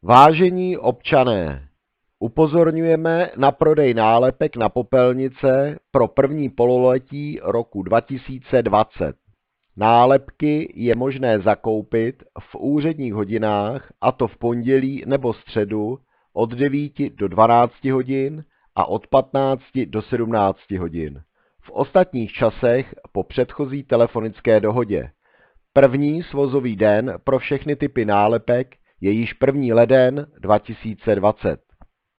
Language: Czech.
Vážení občané, upozorňujeme na prodej nálepek na popelnice pro první pololetí roku 2020. Nálepky je možné zakoupit v úředních hodinách, a to v pondělí nebo středu od 9 do 12 hodin a od 15 do 17 hodin. V ostatních časech po předchozí telefonické dohodě. První svozový den pro všechny typy nálepek je již 1. leden 2020.